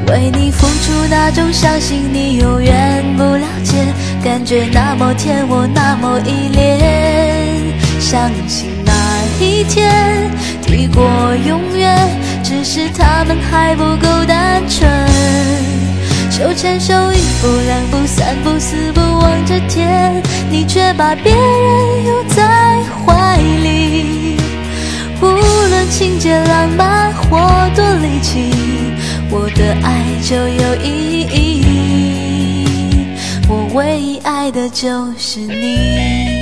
为你付出那种相信你永远不了解，感觉那么甜，我那么依恋。相信那一天抵过永远，只是他们还不够单纯。手牵手一步两步三步四步望着天，你却把别人拥在怀里。无论情节浪漫或多离奇，我的爱就有意义。我唯一爱的就是你。